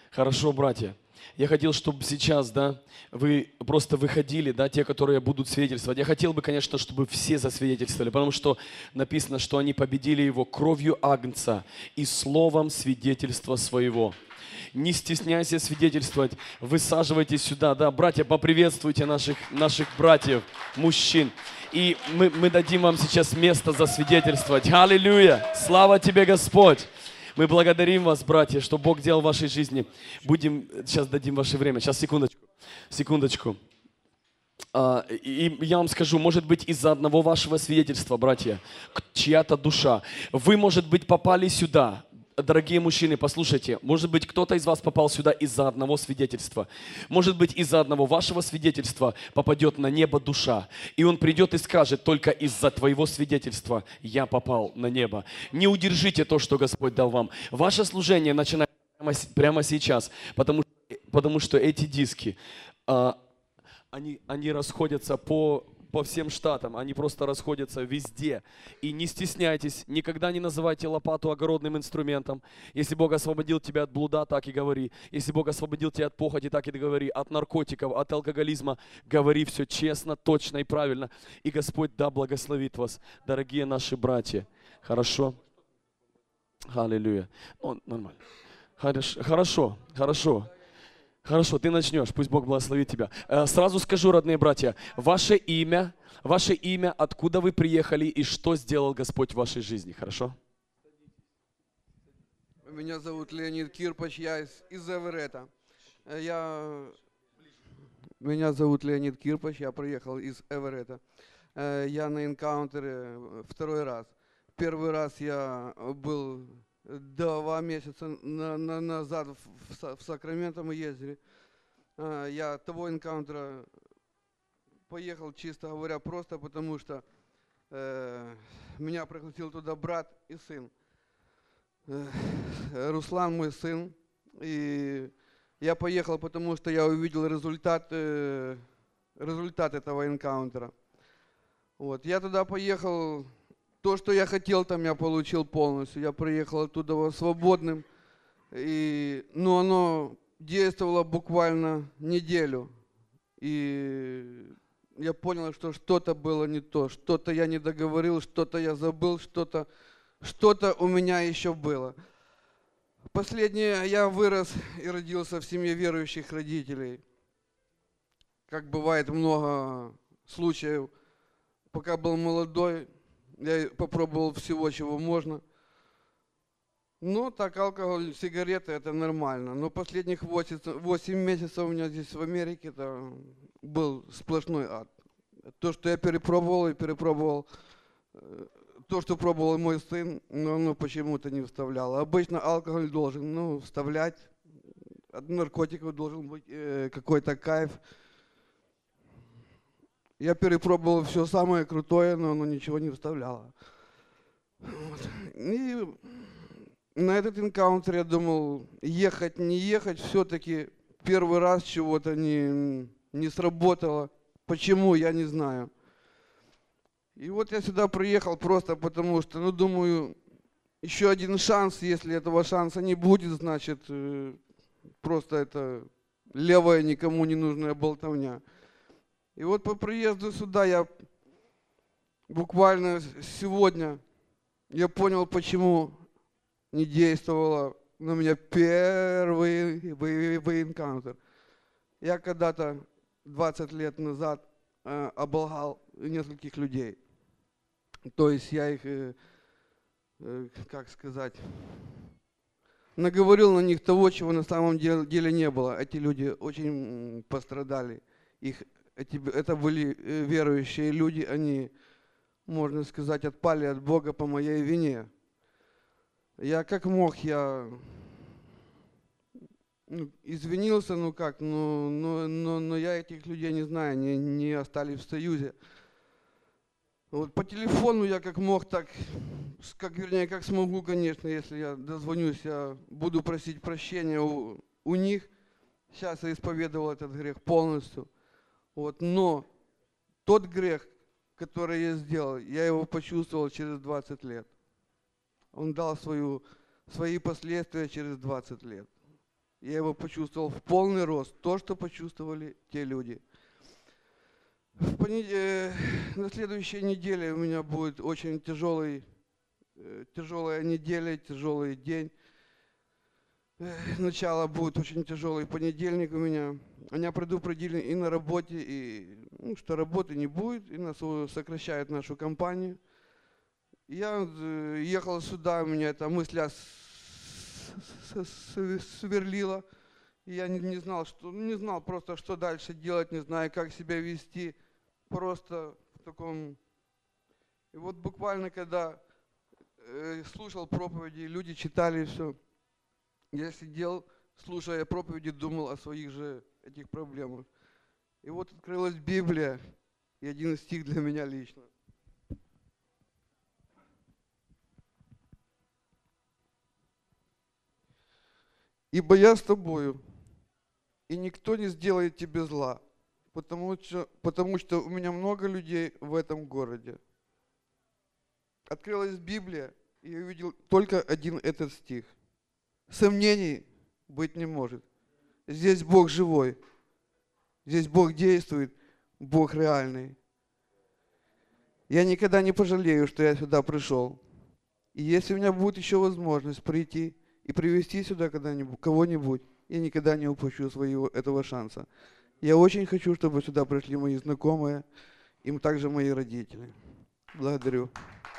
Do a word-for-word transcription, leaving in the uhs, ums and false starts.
Хорошо, братья. Я хотел, чтобы сейчас, да, вы просто выходили, да, те, которые будут свидетельствовать. Я хотел бы, конечно, чтобы все засвидетельствовали, потому что написано, что они победили его кровью Агнца и словом свидетельства своего. Не стесняйся свидетельствовать, высаживайтесь сюда, да, братья, поприветствуйте наших, наших братьев, мужчин. И мы, мы дадим вам сейчас место засвидетельствовать. Аллилуйя! Слава тебе, Господь! Мы благодарим вас, братья, что Бог делал в вашей жизни. Будем, сейчас дадим ваше время. Сейчас, секундочку. Секундочку. А, И я вам скажу, может быть, из-за одного вашего свидетельства, братья, чья-то душа, вы, может быть, попали сюда. Дорогие мужчины, послушайте, может быть, кто-то из вас попал сюда из-за одного свидетельства. Может быть, из-за одного вашего свидетельства попадет на небо душа. И он придет и скажет, только из-за твоего свидетельства я попал на небо. Не удержите то, что Господь дал вам. Ваше служение начинается прямо, с- прямо сейчас, потому, потому что эти диски, а, они, они расходятся по, по всем штатам, они просто расходятся везде. И не стесняйтесь, никогда не называйте лопату огородным инструментом. Если Бог освободил тебя от блуда, так и говори. Если Бог освободил тебя от похоти, так и говори. От наркотиков, от алкоголизма, говори все честно, точно и правильно. И Господь да благословит вас, дорогие наши братья. Хорошо? Аллилуйя. Ну, нормально. Хорошо, хорошо, хорошо. Хорошо, ты начнешь, пусть Бог благословит тебя. Э, Сразу скажу, родные братья, ваше имя, ваше имя, откуда вы приехали и что сделал Господь в вашей жизни, хорошо? Меня зовут Леонид Кирпач, я из, из Эверета. Э, Я... Меня зовут Леонид Кирпач, я приехал из Эверета. Э, Я на энкаунтере э, второй раз. Первый раз я был два месяца на- на- назад в, в Са- в Сакраменто мы ездили. Э, Я того энкаунтера поехал, чисто говоря, просто потому что э, меня пригласил туда брат и сын. Э, Руслан мой сын. И я поехал, потому что я увидел результат, э, результат этого энкаунтера. Вот. Я туда поехал, то, что я хотел, там я получил полностью. Я приехал оттуда во- свободным. И, ну, оно действовало буквально неделю. И я понял, что что-то было не то, что-то я не договорил, что-то я забыл, что-то что-то у меня еще было. Последнее, я вырос и родился в семье верующих родителей. Как бывает много случаев, пока был молодой, я попробовал всего, чего можно. Ну, так алкоголь, сигареты, это нормально. Но последних восемь месяцев у меня здесь в Америке, это был сплошной ад. То, что я перепробовал и перепробовал, э, то, что пробовал мой сын, но оно почему-то не вставляло. Обычно алкоголь должен, ну, вставлять. От наркотиков должен быть э, какой-то кайф. Я перепробовал все самое крутое, но оно ничего не вставляло. Вот. И на этот энкаунтер я думал, ехать, не ехать, все-таки первый раз чего-то не, не сработало. Почему, я не знаю. И вот я сюда приехал просто потому, что, ну, думаю, еще один шанс, если этого шанса не будет, значит, э, просто это левая, никому не нужная болтовня. И вот по приезду сюда я буквально сегодня я понял, почему не действовало на меня первый боевой энкаунтер. Я когда-то двадцать лет назад э, оболгал нескольких людей. То есть я их, э, э, как сказать, наговорил на них того, чего на самом деле, деле не было. Эти люди очень м, пострадали. Их, эти, это были э, верующие люди, они, можно сказать, отпали от Бога по моей вине. Я как мог, я ну, извинился, ну как, но, но, но, но я этих людей не знаю, они не остались в Союзе. Вот по телефону я как мог, так, с- как, вернее, как смогу, конечно, если я дозвонюсь, я буду просить прощения у, у них. Сейчас я исповедовал этот грех полностью. Вот, но тот грех, который я сделал, я его почувствовал через двадцать лет. Он дал свою, свои последствия через двадцать лет. Я его почувствовал в полный рост, то, что почувствовали те люди. В понед... э, На следующей неделе у меня будет очень тяжелый, э, тяжелая неделя, тяжелый день. Э, Начало будет очень тяжелый понедельник у меня. Меня предупредили и на работе, и, ну, что работы не будет, и нас э, сокращают нашу компанию. Я э, ехал сюда, у меня эта мысль с- с- с- сверлила. И я не, не знал, что, ну, не знал просто, что дальше делать, не знаю, как себя вести. Просто в таком... И вот буквально, когда э, слушал проповеди, люди читали все, я сидел, слушая проповеди, думал о своих же этих проблемах. И вот открылась Библия, и один стих для меня лично. «Ибо я с тобою, и никто не сделает тебе зла, потому что, потому что у меня много людей в этом городе». Открылась Библия, и я увидел только один этот стих. Сомнений быть не может. Здесь Бог живой, здесь Бог действует, Бог реальный. Я никогда не пожалею, что я сюда пришел. И если у меня будет еще возможность прийти и привести сюда когда-нибудь кого-нибудь, я никогда не упущу своего этого шанса. Я очень хочу, чтобы сюда пришли мои знакомые, им также мои родители. Благодарю.